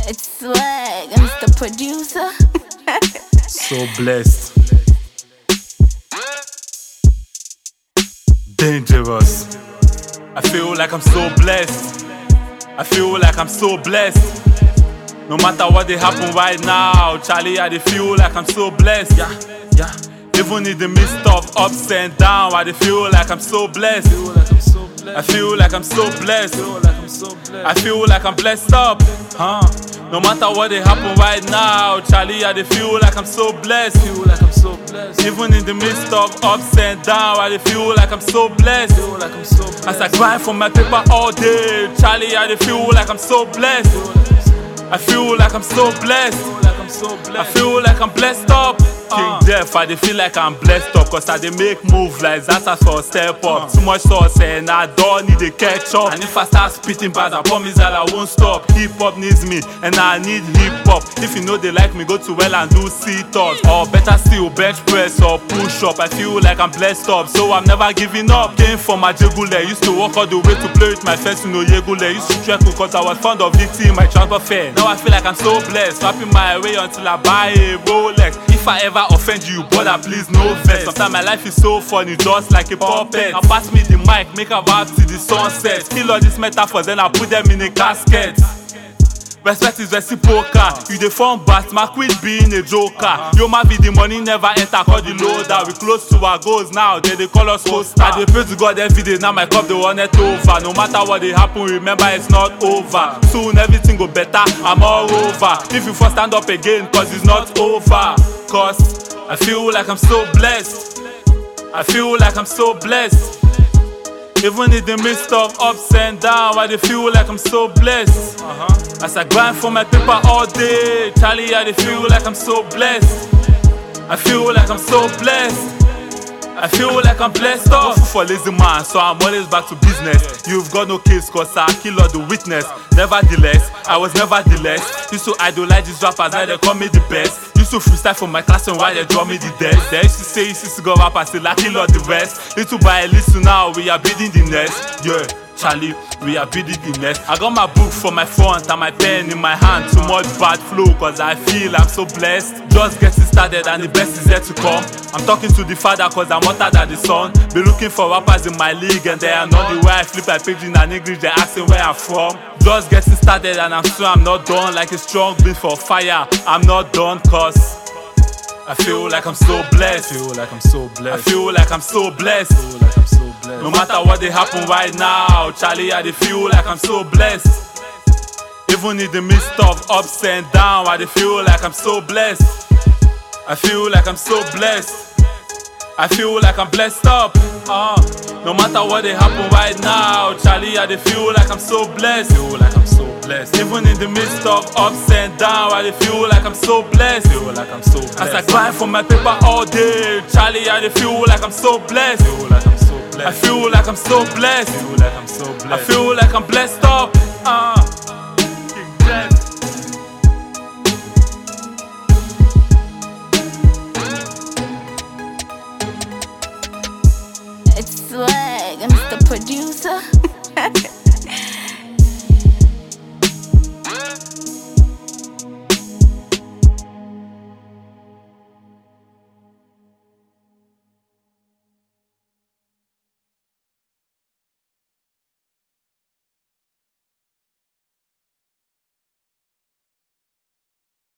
It's swag, Mr. Producer. So blessed. Dangerous. I feel like I'm so blessed. I feel like I'm so blessed. No matter what they happen right now, Charlie, I dey feel like I'm so blessed. Yeah. Even in the midst of ups and downs, I dey feel like I'm so blessed. I feel like I'm so blessed. I feel like I'm blessed up. No matter what they happen right now, Charlie, I dey feel like I'm so blessed. Even in the midst of ups and downs, I dey feel like I'm so blessed. As I grind for my paper all day, Charlie, I dey feel like I'm so blessed. I feel like I'm so blessed. I feel like I'm blessed up. King Jeff, I dey feel like I'm blessed up, cause I dey make moves like Zata for step up. Too much sauce and I don't need a ketchup. And if I start spitting bars, I promise that I won't stop. Hip hop needs me and I need hip hop. If you know they like me, go to well and do sit-ups, or better still bench press or push up. I feel like I'm blessed up, so I'm never giving up. Came from my Jegule, used to walk all the way to play with my friends to know Yegule. Used to trek cause I was fond of DT in my transfer fare. Now I feel like I'm so blessed, rapping my way until I buy a Rolex. If I ever offend you, brother, please no vex. Sometimes my life is so funny, just like a puppet. Now pass me the mic, make a vibe till the sunset. Kill all these metaphors, then I put them in a casket. Respect is reciprocal. You dey form bat, ma quit being a joker. Yo, ma be the money never enter, call the loader. We close to our goals now, they call us host. I dey pray to God every day, now my cup they run it over. No matter what they happen, remember it's not over. Soon everything go better, I'm all over. If you first stand up again, cause it's not over. Cause I feel like I'm so blessed. I feel like I'm so blessed. Even in the midst of ups and downs, I dey feel like I'm so blessed. As I grind for my paper all day, Charlie, I dey feel like I'm so blessed. I feel like I'm so blessed. I feel like I'm blessed up. For lazy man, so I'm always back to business. You've got no case, cause I kill all the witness. Nevertheless, I was nevertheless. Used to idolize these rappers, now they call me the best. Used to freestyle for my class and why they draw me the death. They used to say, used to go rappers, still I kill all the rest. Little by little now, we are building the nest. Yeah, Charlie, we are building the nest. I got my book for my front and my pen in my hand. Too much bad flow, cause I feel I'm so blessed. Just getting started and the best is yet to come. I'm talking to the father cause I'm hotter than the son. Be looking for rappers in my league and they are not the way I flip my page in English, they asking where I'm from. Just getting started and I'm sure I'm not done. Like a strong beat for fire, I'm not done cause I feel like I'm so blessed. I feel like I'm so blessed. No matter what they happen right now, Charlie, I dey feel like I'm so blessed. Even in the midst of ups and downs, I dey feel like I'm so blessed. I feel like I'm so blessed. I feel like I'm blessed up. No matter what they happen right now, Charlie, I dey feel like I'm so blessed. Even in the midst of ups and downs, I dey feel like I'm so blessed. As I grind for my paper all day, Charlie, I dey feel like I'm so blessed. I feel like I'm so blessed. I feel like I'm blessed up. King Jeff. It's swag, Mr. Producer.